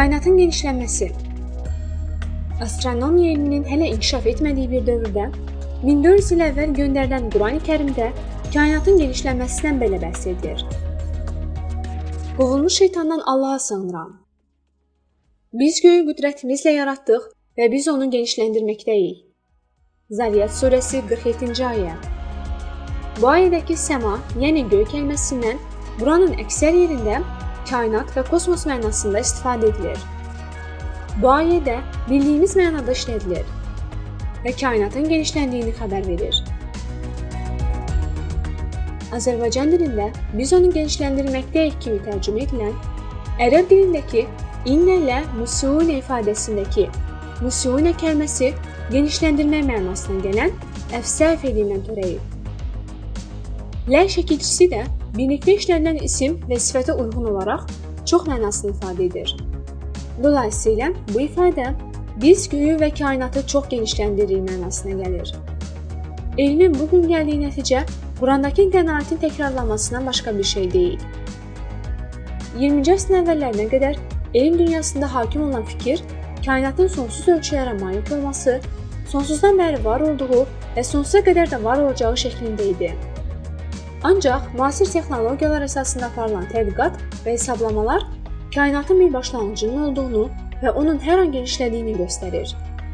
Kainatın genişlənməsi. Astronomiya elminin hələ inkişaf etmədiyi bir dövrdə, 1400 il əvvəl göndərilən Qurani Kərimdə kainatın genişlənməsindən belə bəhs edilir. Qovulmuş şeytandan Allaha sığınıram. Biz göyü qüdrətimizlə yaratdıq və biz onu genişləndirməkdəyik. Zariyat surəsi 47-ci ayə. Bu ayədəki səma, yəni göy kəlməsindən Quranın əksər yerində kainat və kosmos mənasında istifadə edilir. Bu ayədə bildiyimiz mənada işlədilir və kainatın genişləndiyini xəbər verir. Azərbaycan dilində biz onu genişləndirməkdəyik kimi tərcümə edilən, ərəb dilindəki innə ilə musuunə ifadəsindəki musuunə kəlməsi genişləndirmək mənasına gələn əfsəf elindən törəyib. Lə şəkilçisi də birlikdə işlənilən isim və sifətə uyğun olaraq çox mənasını ifadə edir. Dolayısıyla bu ifadə biz göyü və kainatı çox genişləndiririk mənasına gəlir. Elmin bugün gəldiyi nəticə Qurandakı qənaətin təkrarlanmasından başqa bir şey deyil. 20-ci əsrin əvvəllərinə qədər elm dünyasında hakim olan fikir, kainatın sonsuz ölçülərə malik olması, sonsuzdan bəri var olduğu və sonsuza qədər də var olacağı şəklində idi. Ancaq müasir texnologiyalar əsasında aparılan tədqiqat və hesablamalar kainatın bir başlanğıcının olduğunu və onun hər an genişlədiyini göstərir.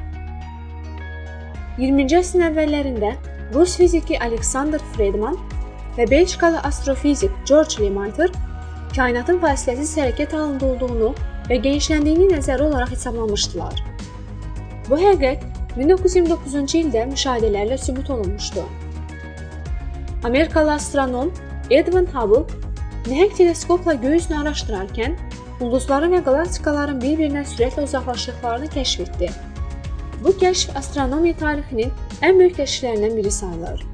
20-ci əsrin əvvəllərində Rus fiziki Alexander Friedman və Belçikalı astrofizik George Lemaitre kainatın fasiləsiz hərəkət halında olduğunu və genişləndiyini nəzəri olaraq hesablamışdılar. Bu həqiqət 1929-cu ildə müşahidələrlə sübut olunmuşdu. Amerikalı astronom Edwin Hubble nəhəng teleskopla göy üzünü araşdırarkən ulduzların və qalaktikaların bir-birinə sürətlə uzaqlaşdıqlarını kəşf etdi. Bu kəşf astronomiya tarixinin ən böyük kəşflərindən biri sayılır.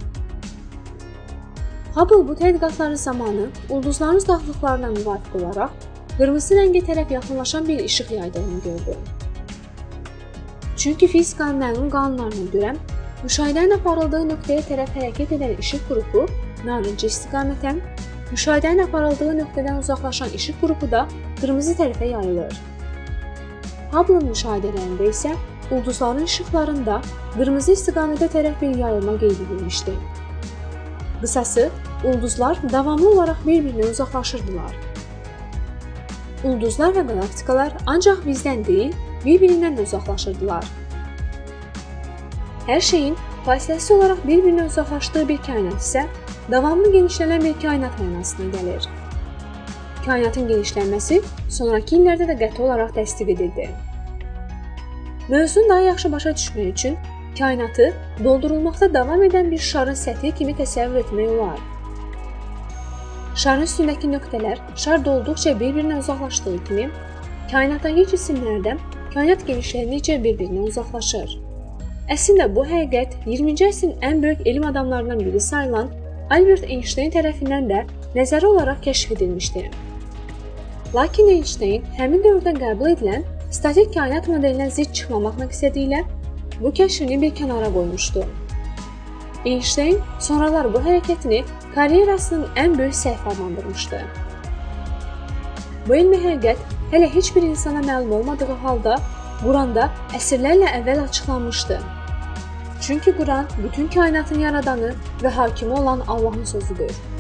Hubble bu tədqiqatları zamanı ulduzların uzaqlıqlarına müvafiq olaraq qırmızı rəngə tərəf yaxınlaşan bir işıq yaydığını gördü. Çünki fizikanın məlum qanunlarına görə müşahidənin aparıldığı nöqtəyə tərəf hərəkət edən işıq qrupu narıncı istiqamətə, müşahidənin aparıldığı nöqtədən uzaqlaşan işıq qrupu da qırmızı tərəfə yayılır. Hubble'ın müşahidələrində isə ulduzların işıqlarında qırmızı istiqamətə tərəf bir yayılma qeyd edilmişdi. Qısası, ulduzlar davamlı olaraq bir-birinə uzaqlaşırdılar. Ulduzlar və qalaktikalar ancaq bizdən deyil, bir-birindən də uzaqlaşırdılar. Hər şeyin fasiləsiz olaraq bir-birinə uzaqlaşdığı bir kainat isə davamlı genişlənən bir kainat mənasına gəlir. Kainatın genişlənməsi sonrakı illərdə də qəti olaraq təsdiq edildi. Mövzunu daha yaxşı başa düşmək üçün kainatı doldurulmaqda davam edən bir şarın səthi kimi təsəvvür etmək olar. Şarın üstündəki nöqtələr şar dolduqca bir-birinə uzaqlaşdığı kimi, kainatdakı cisimlər də kainat genişləndikcə bir-birinə uzaqlaşır. Əslində bu həqiqət 20-ci əsrin ən böyük elm adamlarından biri sayılan Albert Einstein tərəfindən də nəzəri olaraq kəşf edilmişdi. Lakin Einstein həmin dövrdə qəbul edilən statik kainat modelinə zidd çıxmamaq məqsədi ilə bu kəşfini bir kənara qoymuşdu. Einstein sonralar bu hərəkətini karyerasının ən böyük səhvi adlandırmışdı. Bu elmi həqiqət hələ heç bir insana məlum olmadığı halda Quranda əsrlərlə əvvəl açıqlanmışdı. Çünki Quran bütün kainatın yaradanı və hakimi olan Allahın sözüdür.